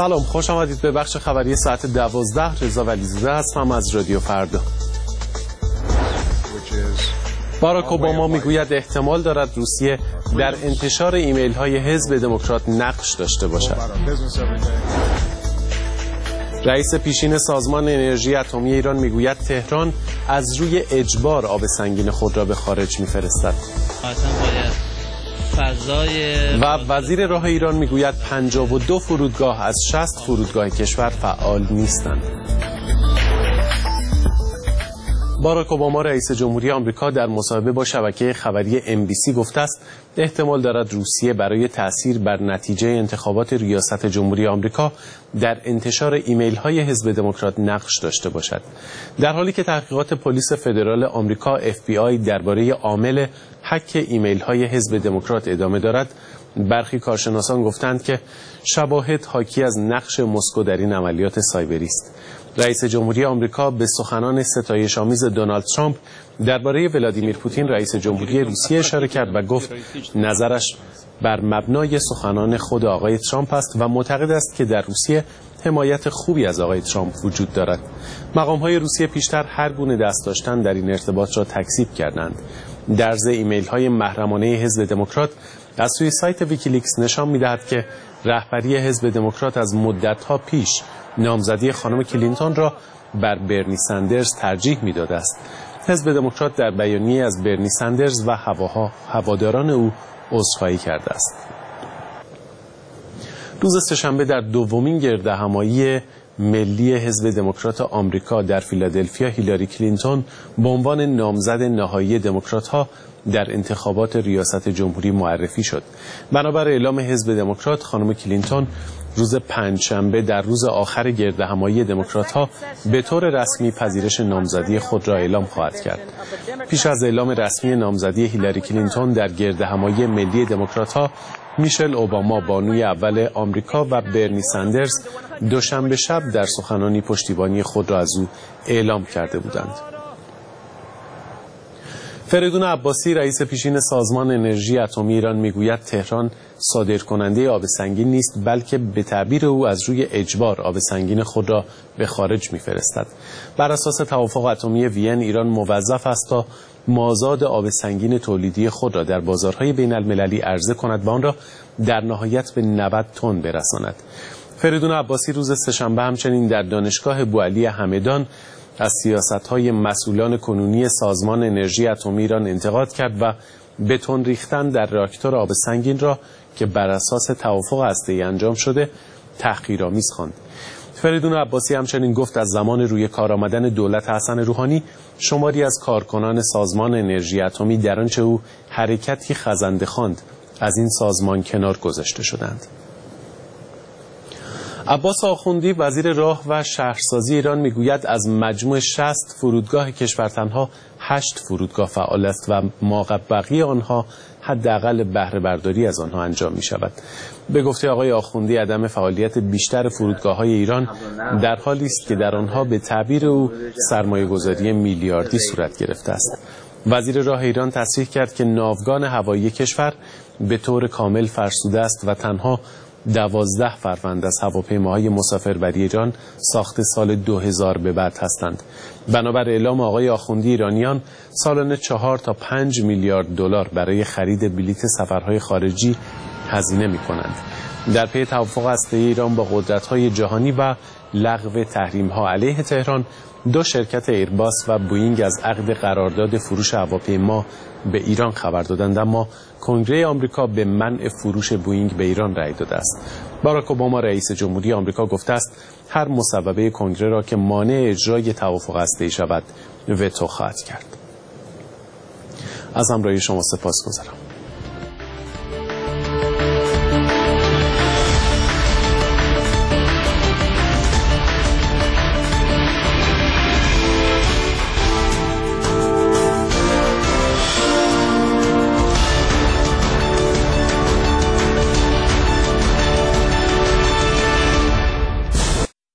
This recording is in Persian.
سلام، خوش آمدید به بخش خبری ساعت 12. رضا ولیزاده هستم از رادیو فردا. باراک اوباما میگوید احتمال دارد روسیه در انتشار ایمیل های حزب دموکرات نقش داشته باشد. رئیس پیشین سازمان انرژی اتمی ایران میگوید تهران از روی اجبار آب سنگین خود را به خارج میفرستد. و وزیر راه ایران میگوید 52 فرودگاه از 60 فرودگاه کشور فعال نیستند. باراک اوباما رئیس جمهوری آمریکا در مصاحبه با شبکه خبری MBC گفته است احتمال دارد روسیه برای تأثیر بر نتیجه انتخابات ریاست جمهوری آمریکا در انتشار ایمیل های حزب دموکرات نقش داشته باشد. در حالی که تحقیقات پلیس فدرال آمریکا FBI درباره عامل هک ایمیل های حزب دموکرات ادامه دارد، برخی کارشناسان گفتند که شواهد حاکی از نقش مسکو در این عملیات سایبری است. رئیس جمهوری آمریکا به سخنان ستایش‌آمیز دونالد ترامپ درباره ولادیمیر پوتین رئیس جمهوری روسیه اشاره کرد و گفت نظرش بر مبنای سخنان خود آقای ترامپ است و معتقد است که در روسیه حمایت خوبی از آقای ترامپ وجود دارد. مقام‌های روسیه پیشتر هر گونه دست داشتن در این ارتباط را تکذیب کردند. درز ایمیل‌های محرمانه حزب دموکرات از سوی سایت ویکیلیکس نشان می‌دهد که رهبری حزب دموکرات از مدت‌ها پیش نامزدی خانم کلینتون را بر برنی سندرز ترجیح می‌داده است. حزب دموکرات در بیانیه از برنی سندرز و هواداران او عذرخواهی کرده است. روز سه‌شنبه در دومین گردهمایی ملی حزب دموکرات آمریکا در فیلادلفیا هیلاری کلینتون به عنوان نامزد نهایی دموکرات‌ها در انتخابات ریاست جمهوری معرفی شد. بنابر اعلام حزب دموکرات خانم کلینتون روز پنجشنبه در روز آخر گردهمایی دموکرات‌ها به طور رسمی پذیرش نامزدی خود را اعلام خواهد کرد. پیش از اعلام رسمی نامزدی هیلاری کلینتون در گردهمایی ملی دموکرات‌ها، میشل اوباما بانوی اول آمریکا و برنی سندرز دوشنبه شب در سخنانی پشتیبانی خود را از او اعلام کرده بودند. فریدون عباسی رئیس پیشین سازمان انرژی اتمی ایران میگوید تهران صادرکننده آب سنگین نیست، بلکه به تعبیر او از روی اجبار آب سنگین خود را به خارج میفرستد. بر اساس توافق اتمی وین ایران موظف است تا مازاد آب سنگین تولیدی خود را در بازارهای بین المللی عرضه کند و آن را در نهایت به 90 تن برساند. فریدون عباسی روز سه‌شنبه همچنین در دانشگاه بوعلی همدان از سیاست‌های مسئولان کنونی سازمان انرژی اتمی ایران انتقاد کرد و بتون ریختن در راکتور آب سنگین را که بر اساس توافق هسته‌ای انجام شده تحقیرآمیز خواند. فریدون عباسی همچنین گفت از زمان روی کار آمدن دولت حسن روحانی شماری از کارکنان سازمان انرژی اتمی در آنچه او حرکتی خزنده خواند از این سازمان کنار گذاشته شدند. عباس آخوندی وزیر راه و شهرسازی ایران میگوید از مجموع 60 فرودگاه کشور تنها 8 فرودگاه فعال است و مابقی آنها حداقل بهره برداری از آنها انجام می شود. به گفته آقای آخوندی عدم فعالیت بیشتر فرودگاه‌های ایران در حالی است که در آنها به تعبیر او سرمایه‌گذاری میلیاردی صورت گرفته است. وزیر راه ایران تصریح کرد که ناوگان هوایی کشور به طور کامل فرسوده است و تنها 12 فروند از هواپیماهای مسافربری ایران ساخت سال 2000 به بعد هستند. بنابر اعلام آقای آخوندی ایرانیان سالانه 4 تا 5 میلیارد دلار برای خرید بلیط سفرهای خارجی هزینه می کنند. در پی توافق هسته‌ای ایران با قدرت‌های جهانی و لغو تحریم‌ها علیه تهران، دو شرکت ایرباس و بوئینگ از عقد قرارداد فروش هواپیما به ایران خبر دادند، اما کنگره آمریکا به منع فروش بوئینگ به ایران رأی داده است. باراک اوباما رئیس جمهوری آمریکا گفته است هر مصوبه کنگره را که مانع اجرای توافق هسته‌ای شود وتو خواهد کرد. از همراهی شما سپاسگزارم.